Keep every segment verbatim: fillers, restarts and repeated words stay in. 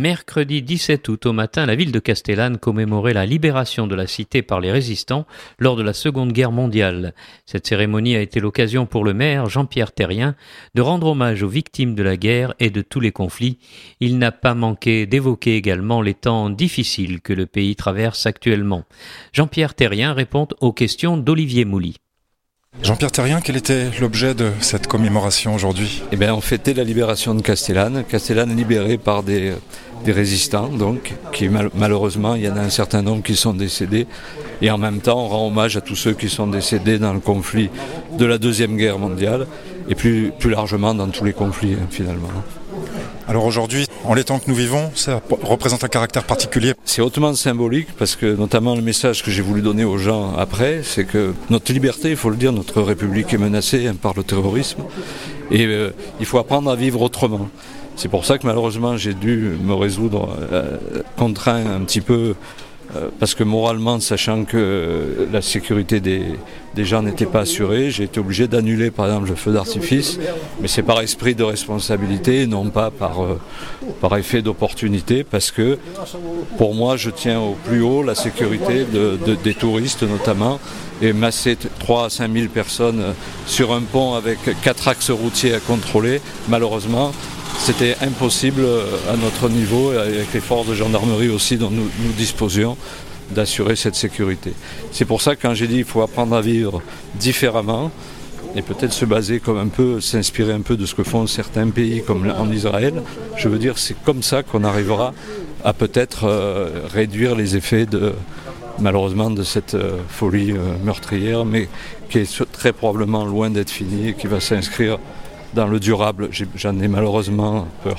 Mercredi dix-sept août au matin, la ville de Castellane commémorait la libération de la cité par les résistants lors de la Seconde Guerre mondiale. Cette cérémonie a été l'occasion pour le maire, Jean-Pierre Therrien, de rendre hommage aux victimes de la guerre et de tous les conflits. Il n'a pas manqué d'évoquer également les temps difficiles que le pays traverse actuellement. Jean-Pierre Therrien répond aux questions d'Olivier Mouly. Jean-Pierre Therrien, quel était l'objet de cette commémoration aujourd'hui ? Eh bien, on fêtait la libération de Castellane. Castellane libérée par des, des résistants, donc, qui mal, malheureusement, il y en a un certain nombre qui sont décédés. Et en même temps, on rend hommage à tous ceux qui sont décédés dans le conflit de la Deuxième Guerre mondiale, et plus, plus largement dans tous les conflits, hein, finalement. Alors aujourd'hui, en les temps que nous vivons, ça représente un caractère particulier. C'est hautement symbolique parce que notamment le message que j'ai voulu donner aux gens après, c'est que notre liberté, il faut le dire, notre République est menacée hein, par le terrorisme et euh, il faut apprendre à vivre autrement. C'est pour ça que malheureusement j'ai dû me résoudre euh, contraint un petit peu euh, parce que moralement, sachant que euh, la sécurité des, des gens n'était pas assurée, j'ai été obligé d'annuler par exemple le feu d'artifice, mais c'est par esprit de responsabilité, non pas par, euh, par effet d'opportunité, parce que pour moi je tiens au plus haut la sécurité de, de, des touristes notamment, et masser trois à cinq mille personnes sur un pont avec quatre axes routiers à contrôler, malheureusement, c'était impossible à notre niveau, et avec les forces de gendarmerie aussi dont nous, nous disposions, d'assurer cette sécurité. C'est pour ça que quand j'ai dit qu'il faut apprendre à vivre différemment, et peut-être se baser comme un peu, s'inspirer un peu de ce que font certains pays comme en Israël, je veux dire c'est comme ça qu'on arrivera à peut-être euh, réduire les effets de, malheureusement de cette euh, folie euh, meurtrière, mais qui est très probablement loin d'être finie et qui va s'inscrire dans le durable. J'ai, j'en ai malheureusement peur.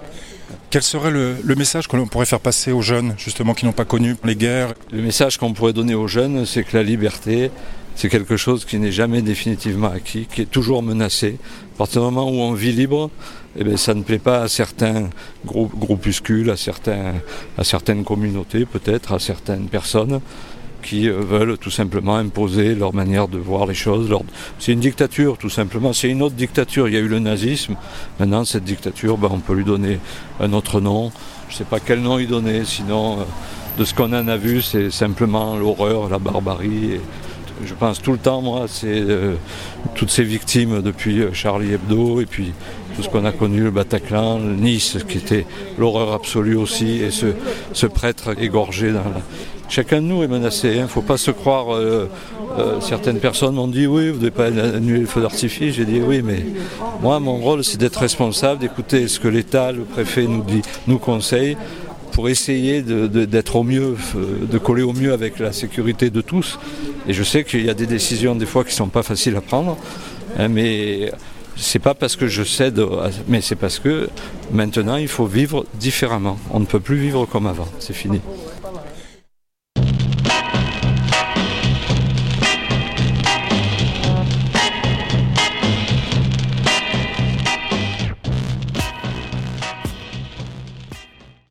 Quel serait le, le message que l'on pourrait faire passer aux jeunes, justement, qui n'ont pas connu les guerres ? Le message qu'on pourrait donner aux jeunes, c'est que la liberté, c'est quelque chose qui n'est jamais définitivement acquis, qui est toujours menacé. À partir du moment où on vit libre, eh bien, ça ne plaît pas à certains groupes, groupuscules, à, certains, à certaines communautés peut-être, à certaines personnes qui veulent tout simplement imposer leur manière de voir les choses. Leur... C'est une dictature tout simplement, c'est une autre dictature. Il y a eu le nazisme, maintenant cette dictature, ben, on peut lui donner un autre nom. Je ne sais pas quel nom y donner, sinon euh, de ce qu'on en a vu, c'est simplement l'horreur, la barbarie. Et je pense tout le temps, moi, c'est euh, toutes ces victimes depuis Charlie Hebdo et puis tout ce qu'on a connu, le Bataclan, le Nice, qui était l'horreur absolue aussi, et ce, ce prêtre égorgé dans la... Chacun de nous est menacé, il hein. ne faut pas se croire... Euh, euh, certaines personnes m'ont dit « oui, vous ne devez pas annuler le feu d'artifice ». J'ai dit « oui, mais moi, mon rôle, c'est d'être responsable, d'écouter ce que l'État, le préfet nous dit, nous conseille, pour essayer de, de, d'être au mieux, de coller au mieux avec la sécurité de tous. Et je sais qu'il y a des décisions des fois qui ne sont pas faciles à prendre, hein, mais c'est pas parce que je cède, mais c'est parce que maintenant il faut vivre différemment. On ne peut plus vivre comme avant, c'est fini.